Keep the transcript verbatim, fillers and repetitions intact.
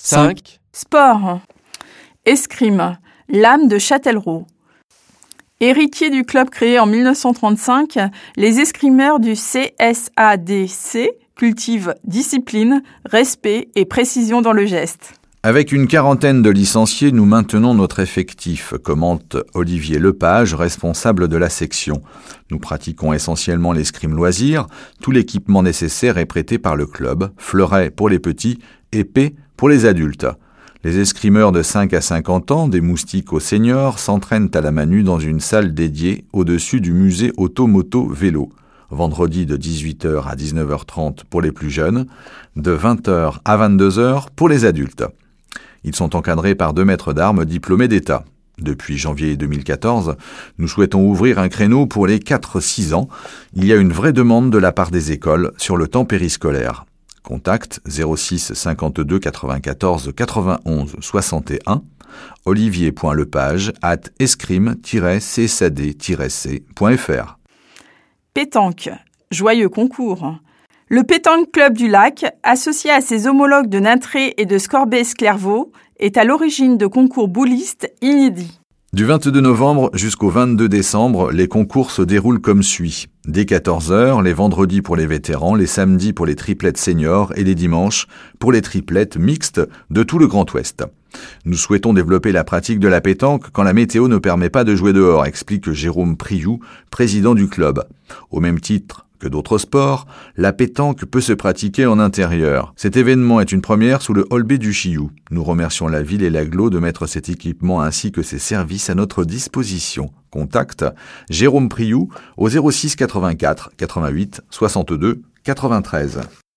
cinq. Sport. Escrime, l'âme de Châtellerault. Héritiers du club créé en mille neuf cent trente-cinq, les escrimeurs du C S A D C cultivent discipline, respect et précision dans le geste. Avec une quarantaine de licenciés, nous maintenons notre effectif, commente Olivier Lepage, responsable de la section. Nous pratiquons essentiellement l'escrime loisir. Tout l'équipement nécessaire est prêté par le club, fleuret pour les petits, épée pour les adultes. Les escrimeurs de cinq à cinquante ans, des moustiques aux seniors, s'entraînent à la main nue dans une salle dédiée au-dessus du musée auto-moto-vélo. Vendredi de dix-huit heures à dix-neuf heures trente pour les plus jeunes, de vingt heures à vingt-deux heures pour les adultes. Ils sont encadrés par deux maîtres d'armes diplômés d'État. Depuis janvier deux mille quatorze, nous souhaitons ouvrir un créneau pour les quatre six ans. Il y a une vraie demande de la part des écoles sur le temps périscolaire. Contact zéro six cinquante-deux quatre-vingt-quatorze quatre-vingt-onze soixante et un, olivier.lepage arobase escrime tiret c s a d tiret c point f r. Pétanque, joyeux concours. Le Pétanque Club du Lac, associé à ses homologues de Natré et de Scorbès-Clairvaux, est à l'origine de concours boulistes inédits. Du vingt-deux novembre jusqu'au vingt-deux décembre, les concours se déroulent comme suit. Dès quatorze heures, les vendredis pour les vétérans, les samedis pour les triplettes seniors et les dimanches pour les triplettes mixtes de tout le Grand Ouest. Nous souhaitons développer la pratique de la pétanque quand la météo ne permet pas de jouer dehors, explique Jérôme Priou, président du club. Au même titre que d'autres sports, la pétanque peut se pratiquer en intérieur. Cet événement est une première sous le Holbé du Chiou. Nous remercions la ville et l'agglo de mettre cet équipement ainsi que ses services à notre disposition. Contact Jérôme Priou au zéro six quatre-vingt-quatre quatre-vingt-huit soixante-deux quatre-vingt-treize.